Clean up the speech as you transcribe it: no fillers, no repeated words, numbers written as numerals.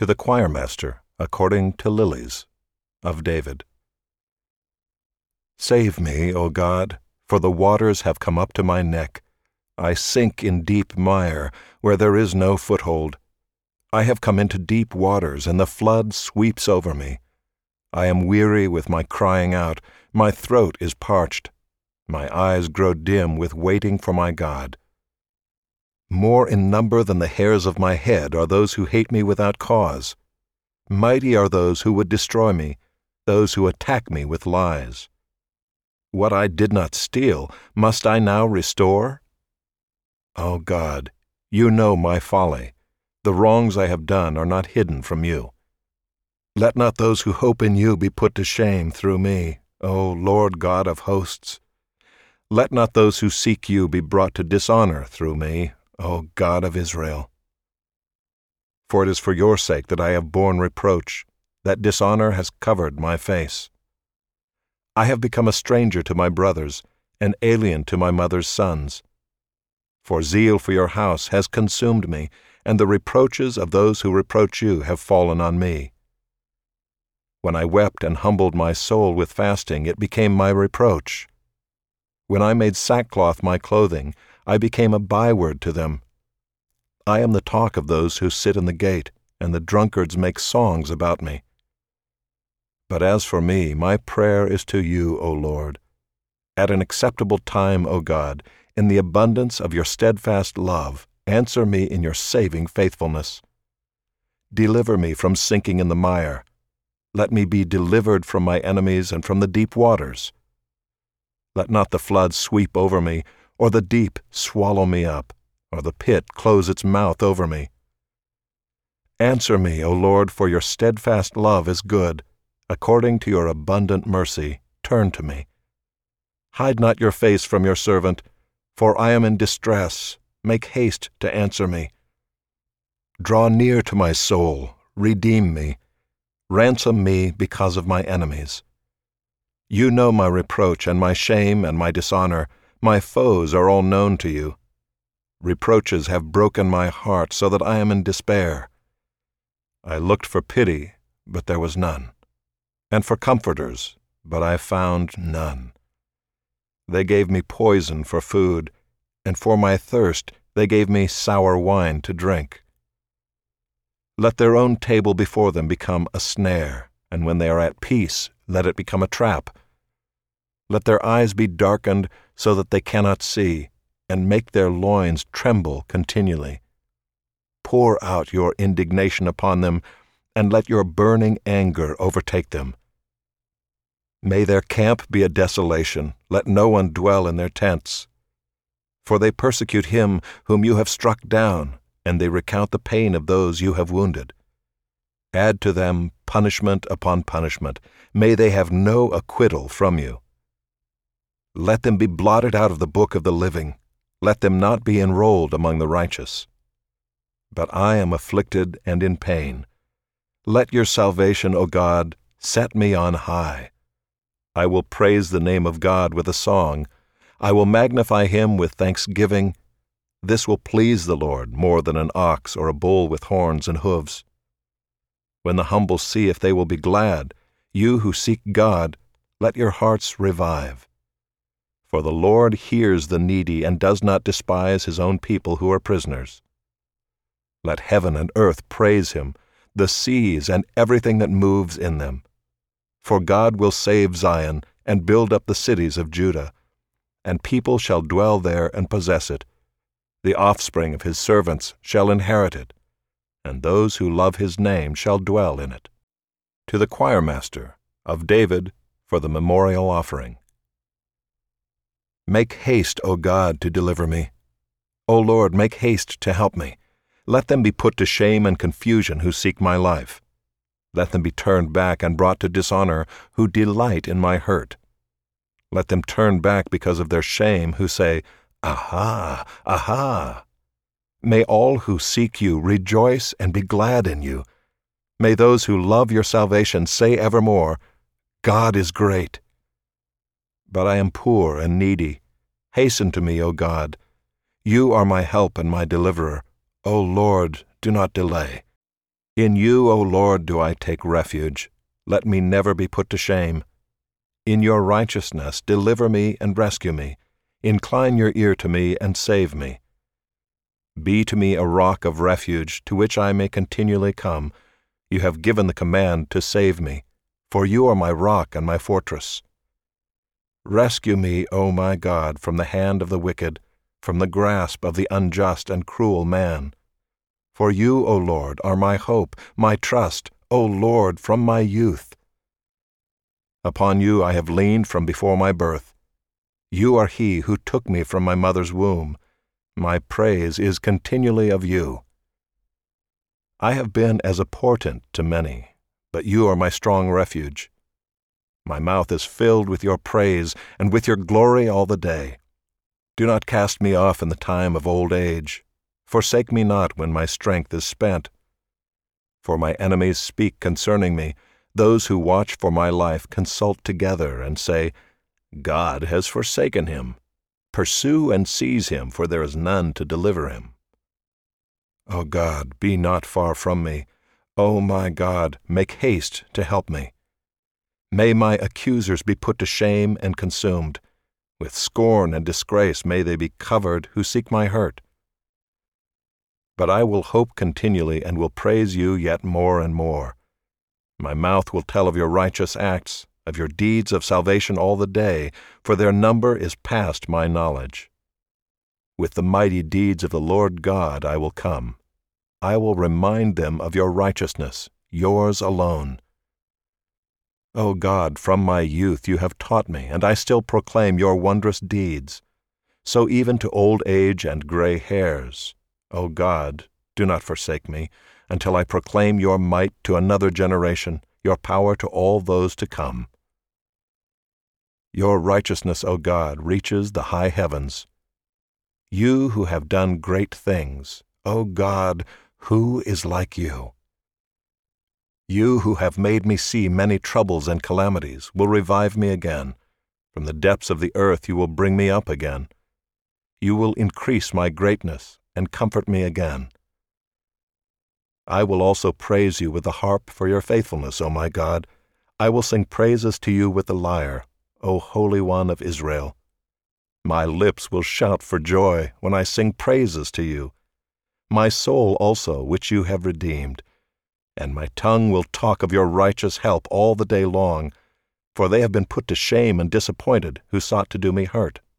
To the choirmaster, according to Lilies, of David. Save me, O God, for the waters have come up to my neck. I sink in deep mire, where there is no foothold. I have come into deep waters, and the flood sweeps over me. I am weary with my crying out. My throat is parched. My eyes grow dim with waiting for my God. More in number than the hairs of my head are those who hate me without cause. Mighty are those who would destroy me, those who attack me with lies. What I did not steal, must I now restore? O God, you know my folly. The wrongs I have done are not hidden from you. Let not those who hope in you be put to shame through me, O Lord God of hosts. Let not those who seek you be brought to dishonor through me, O God of Israel. For it is for your sake that I have borne reproach, that dishonor has covered my face. I have become a stranger to my brothers, an alien to my mother's sons. For zeal for your house has consumed me, and the reproaches of those who reproach you have fallen on me. When I wept and humbled my soul with fasting, it became my reproach. When I made sackcloth my clothing, I became a byword to them. I am the talk of those who sit in the gate, and the drunkards make songs about me. But as for me, my prayer is to you, O Lord. At an acceptable time, O God, in the abundance of your steadfast love, answer me in your saving faithfulness. Deliver me from sinking in the mire. Let me be delivered from my enemies and from the deep waters. Let not the flood sweep over me, or the deep swallow me up, or the pit close its mouth over me. Answer me, O Lord, for your steadfast love is good. According to your abundant mercy, turn to me. Hide not your face from your servant, for I am in distress. Make haste to answer me. Draw near to my soul, redeem me. Ransom me because of my enemies. You know my reproach and my shame and my dishonor. My foes are all known to you. Reproaches have broken my heart so that I am in despair. I looked for pity, but there was none, and for comforters, but I found none. They gave me poison for food, and for my thirst they gave me sour wine to drink. Let their own table before them become a snare, and when they are at peace, let it become a trap. Let their eyes be darkened so that they cannot see, and make their loins tremble continually. Pour out your indignation upon them, and let your burning anger overtake them. May their camp be a desolation, let no one dwell in their tents. For they persecute him whom you have struck down, and they recount the pain of those you have wounded. Add to them punishment upon punishment. May they have no acquittal from you. Let them be blotted out of the book of the living. Let them not be enrolled among the righteous. But I am afflicted and in pain. Let your salvation, O God, set me on high. I will praise the name of God with a song. I will magnify him with thanksgiving. This will please the Lord more than an ox or a bull with horns and hooves. When the humble see if they will be glad, you who seek God, let your hearts revive. For the Lord hears the needy and does not despise his own people who are prisoners. Let heaven and earth praise him, the seas and everything that moves in them. For God will save Zion and build up the cities of Judah, and people shall dwell there and possess it. The offspring of his servants shall inherit it, and those who love his name shall dwell in it. To the choirmaster, of David, for the memorial offering. Make haste, O God, to deliver me. O Lord, make haste to help me. Let them be put to shame and confusion who seek my life. Let them be turned back and brought to dishonor who delight in my hurt. Let them turn back because of their shame who say, Aha, aha! May all who seek you rejoice and be glad in you. May those who love your salvation say evermore, God is great. But I am poor and needy. Hasten to me, O God. You are my help and my deliverer. O Lord, do not delay. In you, O Lord, do I take refuge. Let me never be put to shame. In your righteousness deliver me and rescue me. Incline your ear to me and save me. Be to me a rock of refuge to which I may continually come. You have given the command to save me, for you are my rock and my fortress. Rescue me, O my God, from the hand of the wicked, from the grasp of the unjust and cruel man. For you, O Lord, are my hope, my trust, O Lord, from my youth. Upon you I have leaned from before my birth. You are he who took me from my mother's womb. My praise is continually of you. I have been as a portent to many, but you are my strong refuge. My mouth is filled with your praise and with your glory all the day. Do not cast me off in the time of old age. Forsake me not when my strength is spent. For my enemies speak concerning me. Those who watch for my life consult together and say, God has forsaken him. Pursue and seize him, for there is none to deliver him. O God, be not far from me. O my God, make haste to help me. May my accusers be put to shame and consumed. With scorn and disgrace may they be covered who seek my hurt. But I will hope continually and will praise you yet more and more. My mouth will tell of your righteous acts, of your deeds of salvation all the day, for their number is past my knowledge. With the mighty deeds of the Lord God I will come. I will remind them of your righteousness, yours alone. O God, from my youth you have taught me, and I still proclaim your wondrous deeds. So even to old age and gray hairs, O God, do not forsake me, until I proclaim your might to another generation, your power to all those to come. Your righteousness, O God, reaches the high heavens. You who have done great things, O God, who is like you? You who have made me see many troubles and calamities will revive me again. From the depths of the earth you will bring me up again. You will increase my greatness and comfort me again. I will also praise you with the harp for your faithfulness, O my God. I will sing praises to you with the lyre, O Holy One of Israel. My lips will shout for joy when I sing praises to you. My soul also, which you have redeemed. And my tongue will talk of your righteous help all the day long, for they have been put to shame and disappointed who sought to do me hurt.